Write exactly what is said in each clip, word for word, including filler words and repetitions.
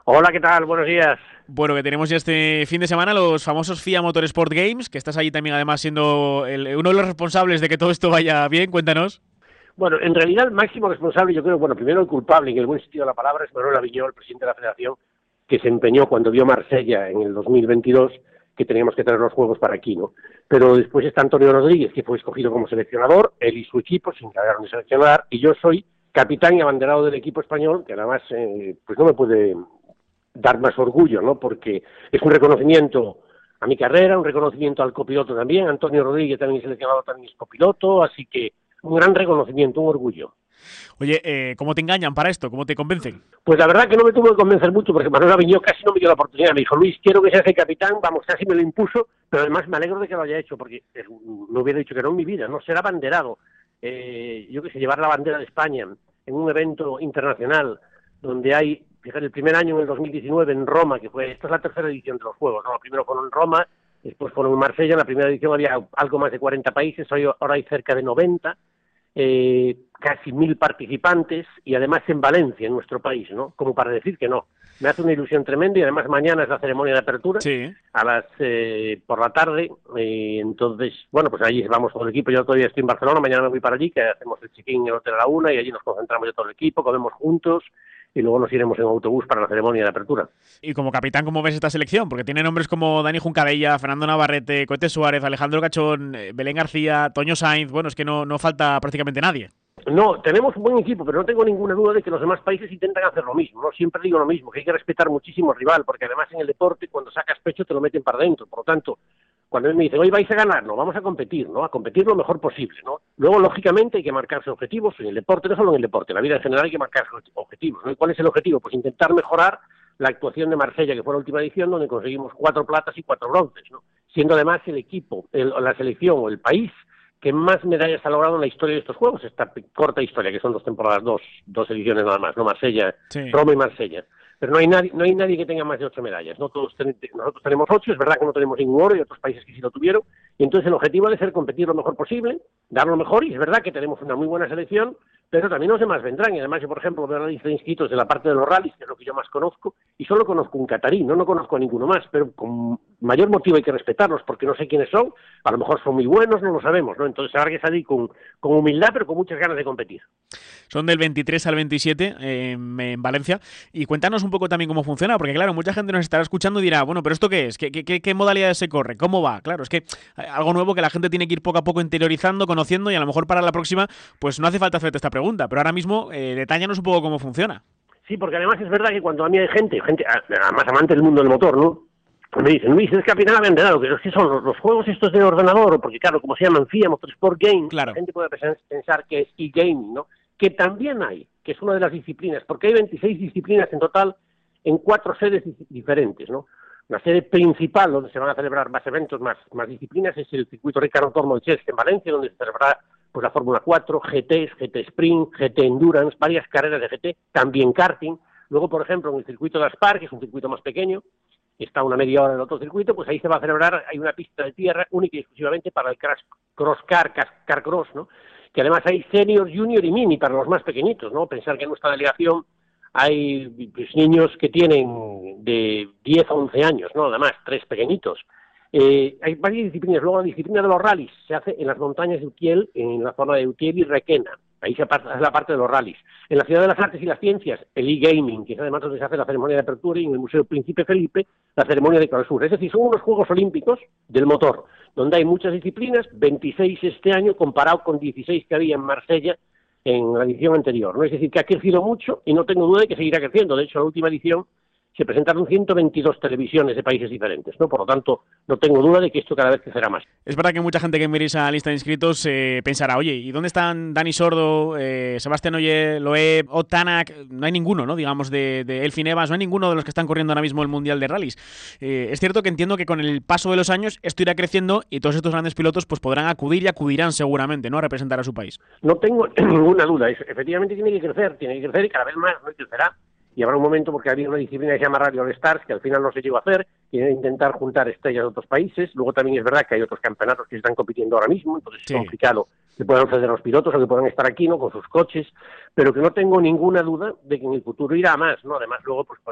Hola, ¿qué tal? Buenos días. Bueno, que tenemos ya este fin de semana los famosos F I A Motorsport Games, que estás allí también además siendo el- uno de los responsables de que todo esto vaya bien. Cuéntanos. Bueno, en realidad el máximo responsable, yo creo, bueno, primero el culpable, en el buen sentido de la palabra, es Manuel Aviñó, el presidente de la Federación, que se empeñó cuando vio Marsella en el dos mil veintidós que teníamos que traer los juegos para aquí, ¿no? Pero después está Antonio Rodríguez, que fue escogido como seleccionador, él y su equipo se encargaron de seleccionar, y yo soy capitán y abanderado del equipo español, que además, eh, pues no me puede dar más orgullo, ¿no? Porque es un reconocimiento a mi carrera, un reconocimiento al copiloto también. Antonio Rodríguez también es seleccionado, también es copiloto, así que un gran reconocimiento, un orgullo. Oye, eh, ¿cómo te engañan para esto? ¿Cómo te convencen? Pues la verdad que no me tuvo que convencer mucho, porque Manuel Aviñó casi no me dio la oportunidad. Me dijo, Luis, quiero que seas el capitán, vamos, casi me lo impuso, pero además me alegro de que lo haya hecho, porque no hubiera dicho que no en mi vida, no ser abanderado. Eh, yo que sé, llevar la bandera de España en un evento internacional donde hay, fíjate, el primer año en el dos mil diecinueve en Roma, que fue, esta es la tercera edición de los Juegos, ¿no? Lo primero fueron en Roma, después fueron en Marsella, en la primera edición había algo más de cuarenta países, hoy, ahora hay cerca de noventa, eh, casi mil participantes, y además en Valencia, en nuestro país, ¿no? Como para decir que no. Me hace una ilusión tremenda, y además mañana es la ceremonia de apertura, Sí. a las eh, por la tarde, eh, entonces, bueno, pues allí vamos todo el equipo. Yo todavía estoy en Barcelona, mañana me voy para allí, que hacemos el check-in en el hotel a la una, y allí nos concentramos ya todo el equipo, comemos juntos, y luego nos iremos en autobús para la ceremonia de apertura. Y como capitán, ¿cómo ves esta selección? Porque tiene nombres como Dani Juncadella, Fernando Navarrete, Coete Suárez, Alejandro Cachón, eh, Belén García, Toño Sainz. Bueno, es que no, no falta prácticamente nadie. No, tenemos un buen equipo, pero no tengo ninguna duda de que los demás países intentan hacer lo mismo, ¿no? Siempre digo lo mismo, que hay que respetar muchísimo al rival, porque además en el deporte, cuando sacas pecho, te lo meten para adentro. Por lo tanto, cuando me dicen, hoy vais a ganar, no, vamos a competir, ¿no? A competir lo mejor posible, ¿no? Luego, lógicamente, hay que marcarse objetivos, en el deporte, no solo en el deporte, en la vida en general hay que marcarse objetivos, ¿no? ¿Y cuál es el objetivo? Pues intentar mejorar la actuación de Marsella, que fue la última edición, donde conseguimos cuatro platas y cuatro bronces, ¿no? Siendo además el equipo, el, la selección o el país que más medallas ha logrado en la historia de estos Juegos, esta corta historia, que son dos temporadas, dos, dos ediciones nada más, ¿no? Marsella, Sí. Roma y Marsella. Pero no hay nadie, no hay nadie que tenga más de ocho medallas, ¿no? Todos ten, nosotros tenemos ocho, es verdad que no tenemos ningún oro, y otros países que sí lo tuvieron, y entonces el objetivo debe ser competir lo mejor posible, dar lo mejor, y es verdad que tenemos una muy buena selección, pero también los demás vendrán, y además yo, por ejemplo, veo la lista de inscritos de la parte de los rallies, que es lo que yo más conozco, y solo conozco un catarí, no, no conozco a ninguno más, pero con mayor motivo hay que respetarlos, porque no sé quiénes son, a lo mejor son muy buenos, no lo sabemos, ¿no? Entonces habrá que salir con, con humildad, pero con muchas ganas de competir. Son del veintitrés al veintisiete eh, en Valencia. Y cuéntanos un poco también cómo funciona, porque claro, mucha gente nos estará escuchando y dirá, bueno, pero ¿esto qué es? ¿Qué, qué, qué modalidades se corre? ¿Cómo va? Claro, es que algo nuevo que la gente tiene que ir poco a poco interiorizando, conociendo, y a lo mejor para la próxima, pues no hace falta hacerte esta pregunta, pero ahora mismo eh, detállanos un poco cómo funciona. Sí, porque además es verdad que cuando a mí hay gente, gente además amante del mundo del motor, ¿no? Me dicen, Luis, es capitán abanderado, pero ¿qué son los, los juegos estos de ordenador? Porque claro, como se llaman F I A, Motorsport Games, la Claro. gente puede pensar que es e-gaming, ¿no? Que también hay, que es una de las disciplinas, porque hay veintiséis disciplinas en total en cuatro sedes diferentes, ¿no? La sede principal, donde se van a celebrar más eventos, más, más disciplinas, es el circuito Ricardo Tormo en Valencia, donde se celebrará pues la Fórmula cuatro, G Ts, G T Sprint, G T Endurance, varias carreras de G T, también karting. Luego, por ejemplo, en el circuito de Aspar, que es un circuito más pequeño, está a una media hora del otro circuito, pues ahí se va a celebrar, hay una pista de tierra única y exclusivamente para el cross car, car cross, ¿no? Que además hay senior, junior y mini para los más pequeñitos, ¿no? Pensar que en nuestra delegación hay pues, niños que tienen de diez a once años, ¿no? Además, tres pequeñitos. Eh, hay varias disciplinas. Luego la disciplina de los rallies se hace en las montañas de Utiel, en la zona de Utiel y Requena. Ahí se pasa, es la parte de los rallies. En la Ciudad de las Artes y las Ciencias, el e-gaming, que es además donde se hace la ceremonia de apertura, y en el Museo Príncipe Felipe, la ceremonia de clausura. Es decir, son unos Juegos Olímpicos del motor, donde hay muchas disciplinas, veintiséis este año, comparado con dieciséis que había en Marsella en la edición anterior, ¿no? Es decir, que ha crecido mucho y no tengo duda de que seguirá creciendo. De hecho, la última edición se presentaron ciento veintidós televisiones de países diferentes, ¿no? Por lo tanto, no tengo duda de que esto cada vez crecerá más. Es verdad que mucha gente que mire esa lista de inscritos eh, pensará, oye, ¿y dónde están Dani Sordo, eh, Sebastián Oye, Loeb, Otanak? No hay ninguno, ¿no? Digamos, de, de Elfyn Evans, no hay ninguno de los que están corriendo ahora mismo el Mundial de Rallys. Eh, es cierto que entiendo que con el paso de los años esto irá creciendo y todos estos grandes pilotos pues podrán acudir y acudirán seguramente, ¿no? A representar a su país. No tengo ninguna duda. Es, efectivamente tiene que crecer, tiene que crecer y cada vez más, ¿no? Y crecerá. Y habrá un momento, porque había una disciplina que se llama Radio All Stars, que al final no se llegó a hacer, que es intentar juntar estrellas de otros países. Luego también es verdad que hay otros campeonatos que están compitiendo ahora mismo, entonces Sí. es complicado que puedan ceder a los pilotos o que puedan estar aquí, ¿no? Con sus coches, pero que no tengo ninguna duda de que en el futuro irá a más, ¿no? Además, luego, pues, pues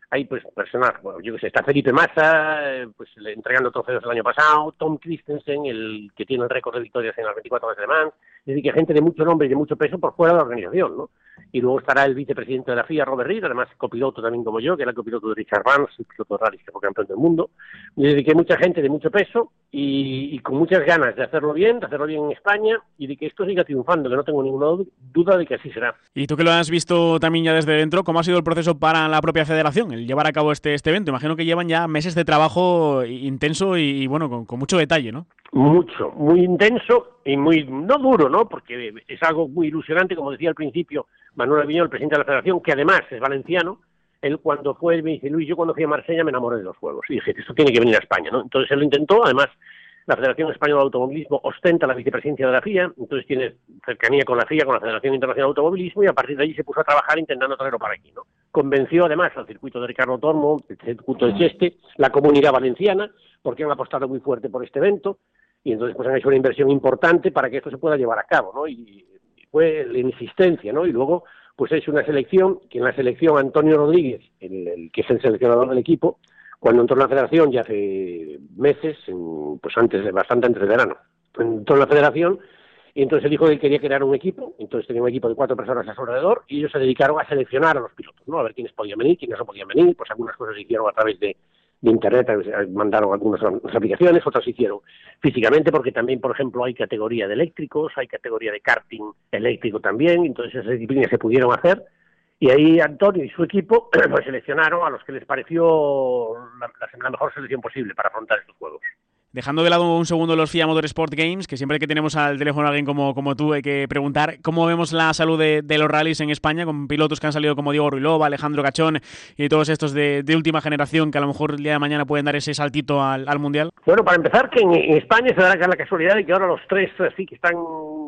hay pues personas, bueno, yo que sé, está Felipe Massa, eh, pues le, entregando trofeos el año pasado, Tom Christensen, el que tiene el récord de victorias en las veinticuatro horas de Le Mans, es decir, que gente de mucho nombre y de mucho peso por fuera de la organización, ¿no? Y luego estará el vicepresidente de la F I A, Robert Reid, además copiloto también como yo, que era el copiloto de Richard Vance, el piloto de rally que fue campeón del mundo. Y es decir, que hay mucha gente de mucho peso y, y con muchas ganas de hacerlo bien, de hacerlo bien en España y de que esto siga triunfando, que no tengo ninguna duda de que así será. Y tú que lo has visto también ya desde dentro, ¿cómo ha sido el proceso para la propia federación, el llevar a cabo este, este evento? Imagino que llevan ya meses de trabajo intenso y, y bueno, con, con mucho detalle, ¿no? Mucho, muy intenso y muy, no duro, ¿no? Porque es algo muy ilusionante, como decía al principio Manuel Aviñó, el presidente de la federación, que además es valenciano. Él cuando fue, me dice, Luis, yo cuando fui a Marsella me enamoré de los juegos. Y dije, esto tiene que venir a España, ¿no? Entonces él lo intentó, además la Federación Española de Automovilismo ostenta la vicepresidencia de la F I A, entonces tiene cercanía con la F I A, con la Federación Internacional de Automovilismo, y a partir de allí se puso a trabajar intentando traerlo para aquí, ¿no? Convenció además al circuito de Ricardo Tormo, el circuito de Cheste, la Comunidad Valenciana, porque han apostado muy fuerte por este evento, y entonces pues han hecho una inversión importante para que esto se pueda llevar a cabo, ¿no? Y, y fue la insistencia, ¿no? Y luego pues ha hecho una selección, que en la selección Antonio Rodríguez, el, el que es el seleccionador del equipo, cuando entró en la federación ya hace meses, en, pues antes, bastante antes del verano, entró en la federación y entonces él dijo que quería crear un equipo, entonces tenía un equipo de cuatro personas a su alrededor y ellos se dedicaron a seleccionar a los pilotos, ¿no? A ver quiénes podían venir, quiénes no podían venir, pues algunas cosas se hicieron a través de, de internet, mandaron algunas aplicaciones, otras se hicieron físicamente, porque también, por ejemplo, hay categoría de eléctricos, hay categoría de karting eléctrico también, entonces esas disciplinas se pudieron hacer. Y ahí Antonio y su equipo pues seleccionaron a los que les pareció la, la mejor selección posible para afrontar estos juegos. Dejando de lado un segundo los F I A Motorsport Games, que siempre que tenemos al teléfono a alguien como, como tú hay que preguntar cómo vemos la salud de, de los rallies en España, con pilotos que han salido como Diego Ruilova, Alejandro Cachón y todos estos de, de última generación que a lo mejor el día de mañana pueden dar ese saltito al, al Mundial. Bueno, para empezar, que en, en España se dará la casualidad de que ahora los tres así que están...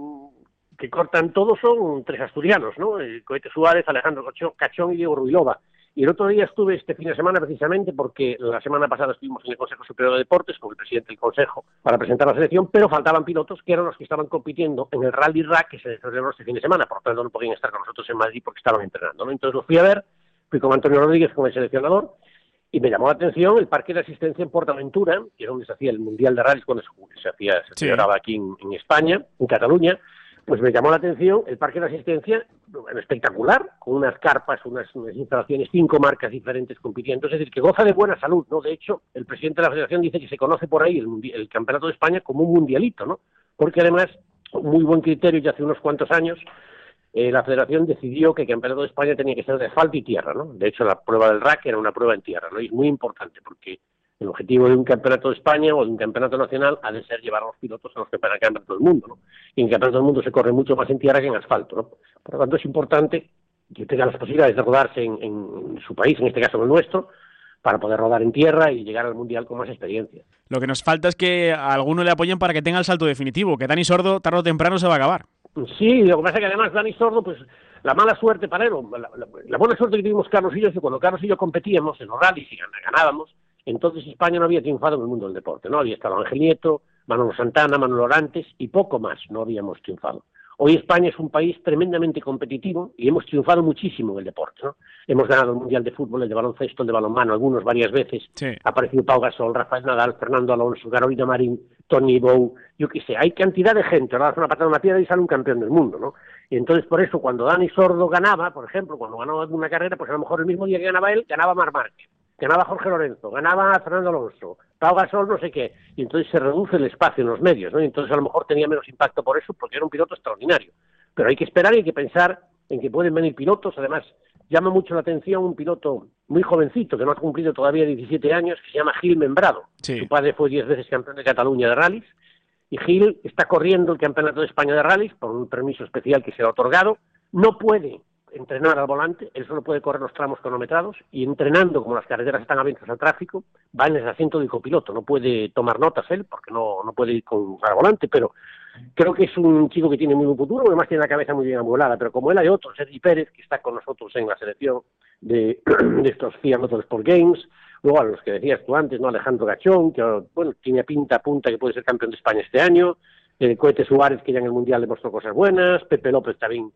que cortan todos son tres asturianos, ¿no? El Cohete Suárez, Alejandro Cachón y Diego Ruilova. Y el otro día estuve este fin de semana precisamente porque la semana pasada estuvimos en el Consejo Superior de Deportes con el presidente del Consejo para presentar la selección, pero faltaban pilotos que eran los que estaban compitiendo en el Rally Rack que se celebró este fin de semana, por lo tanto no podían estar con nosotros en Madrid porque estaban entrenando, ¿no? Entonces los fui a ver, fui con Antonio Rodríguez, con el seleccionador, y me llamó la atención el parque de asistencia en Portaventura, que es donde se hacía el Mundial de Rallys cuando se, se hacía, se celebraba aquí en, en España, en Cataluña. Pues me llamó la atención el parque de asistencia, bueno, espectacular, con unas carpas, unas, unas instalaciones, cinco marcas diferentes compitiendo, es decir, que goza de buena salud, ¿no? De hecho, el presidente de la federación dice que se conoce por ahí el, el Campeonato de España como un mundialito, ¿no? Porque además, muy buen criterio, ya hace unos cuantos años, eh, la federación decidió que el Campeonato de España tenía que ser de asfalto y tierra, ¿no? De hecho, la prueba del rack era una prueba en tierra, ¿no? Y es muy importante porque el objetivo de un campeonato de España o de un campeonato nacional ha de ser llevar a los pilotos a los campeonatos del mundo, ¿no? Y en campeonatos del mundo se corre mucho más en tierra que en asfalto, ¿no? Por lo tanto, es importante que tenga las posibilidades de rodarse en, en su país, en este caso en el nuestro, para poder rodar en tierra y llegar al Mundial con más experiencia. Lo que nos falta es que a alguno le apoyen para que tenga el salto definitivo, que Dani Sordo tarde o temprano se va a acabar. Sí, lo que pasa es que además Dani Sordo, pues la mala suerte para él, la, la, la buena suerte que tuvimos Carlos y yo es que cuando Carlos y yo competíamos en los rallies y ganábamos, entonces España no había triunfado en el mundo del deporte, ¿no? Había estado Ángel Nieto, Manolo Santana, Manuel Orantes y poco más, no habíamos triunfado. Hoy España es un país tremendamente competitivo y hemos triunfado muchísimo en el deporte, ¿no? Hemos ganado el Mundial de Fútbol, el de baloncesto, el de balonmano, algunos varias veces. Sí. Ha aparecido Pau Gasol, Rafael Nadal, Fernando Alonso, Carolina Marín, Tony Bow, yo qué sé, hay cantidad de gente, ahora das una patada en una piedra y sale un campeón del mundo, ¿no? Y entonces por eso cuando Dani Sordo ganaba, por ejemplo, cuando ganaba una carrera, pues a lo mejor el mismo día que ganaba él, ganaba Marc Márquez, ganaba Jorge Lorenzo, ganaba Fernando Alonso, Pau Gasol, no sé qué, y entonces se reduce el espacio en los medios, ¿no? Y entonces a lo mejor tenía menos impacto por eso, porque era un piloto extraordinario. Pero hay que esperar y hay que pensar en que pueden venir pilotos. Además, llama mucho la atención un piloto muy jovencito, que no ha cumplido todavía diecisiete años, que se llama Gil Membrado. Sí. Su padre fue diez veces campeón de Cataluña de rallies, y Gil está corriendo el Campeonato de España de rallies por un permiso especial que se le ha otorgado. No puede entrenar al volante, él solo puede correr los tramos cronometrados, y entrenando, como las carreteras están abiertas al tráfico, va en el asiento del copiloto. No puede tomar notas él, porque no, no puede ir con al volante, pero creo que es un chico que tiene muy buen futuro, además tiene la cabeza muy bien amueblada, pero como él hay otros, Sergi Pérez, que está con nosotros en la selección de, de estos F I A Motorsport Games, luego a los que decías tú antes, ¿no? Alejandro Gachón, que bueno, tiene pinta punta que puede ser campeón de España este año, el Cohete Suárez, que ya en el Mundial demostró cosas buenas, Pepe López también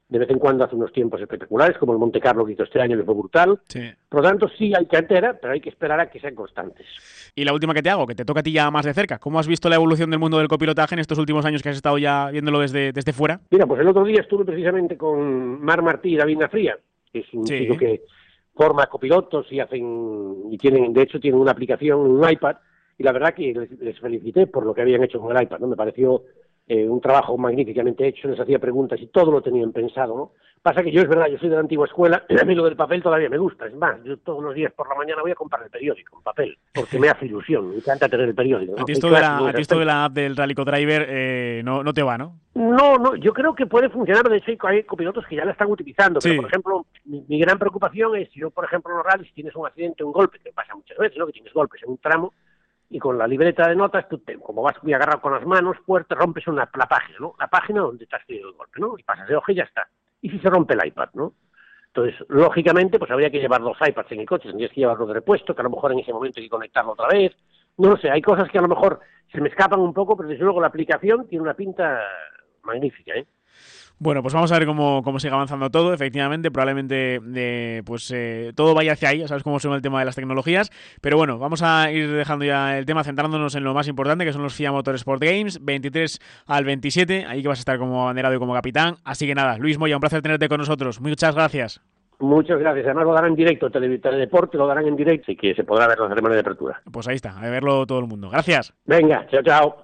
de vez en cuando hace unos tiempos espectaculares, como el Monte Carlo que hizo este año, que fue brutal. Sí. Por lo tanto, sí hay cantera, pero hay que esperar a que sean constantes. Y la última que te hago, que te toca a ti ya más de cerca. ¿Cómo has visto la evolución del mundo del copilotaje en estos últimos años que has estado ya viéndolo desde, desde fuera? Mira, pues el otro día estuve precisamente con Marc Martí y David Nafría, que es un Sí. chico que forma copilotos y hacen, y tienen, de hecho, tienen una aplicación, un iPad, y la verdad que les, les felicité por lo que habían hecho con el iPad, ¿no? Me pareció eh, un trabajo magníficamente hecho, les hacía preguntas y todo lo tenían pensado, ¿no? Pasa que yo, es verdad, yo soy de la antigua escuela, a mí lo del papel todavía me gusta, es más, yo todos los días por la mañana voy a comprar el periódico en papel, porque me hace ilusión, me encanta tener el periódico, ¿no? A ti esto, de la, a ti esto de la app del Rally Co-Driver eh, no, no te va, ¿no? No, no, yo creo que puede funcionar, de hecho hay, hay copilotos que ya la están utilizando, pero Sí. por ejemplo, mi, mi gran preocupación es, si yo por ejemplo en los rallies tienes un accidente, un golpe, que pasa muchas veces, ¿no? Que tienes golpes en un tramo, y con la libreta de notas, tú te, como vas muy agarrado con las manos, pues te rompes una, la página, ¿no? La página donde te has tenido el golpe, ¿no? Y pasas de hoja y ya está. Y si se rompe el iPad, ¿no? Entonces, lógicamente, pues habría que llevar dos iPads en el coche, tendrías que llevarlo de repuesto, que a lo mejor en ese momento hay que conectarlo otra vez. No lo sé, hay cosas que a lo mejor se me escapan un poco, pero desde luego la aplicación tiene una pinta magnífica, ¿eh? Bueno, pues vamos a ver cómo, cómo sigue avanzando todo. Efectivamente, probablemente eh, pues eh, todo vaya hacia ahí, ya sabes cómo suena el tema de las tecnologías. Pero bueno, vamos a ir dejando ya el tema, centrándonos en lo más importante, que son los F I A Motorsport Games, veintitrés al veintisiete, ahí que vas a estar como abanderado y como capitán. Así que nada, Luis Moya, un placer tenerte con nosotros. Muchas gracias. Muchas gracias. Además lo darán en directo, Tele, Teledeporte lo darán en directo, así que se podrá ver la ceremonia de apertura. Pues ahí está, a verlo todo el mundo. Gracias. Venga, chao, chao.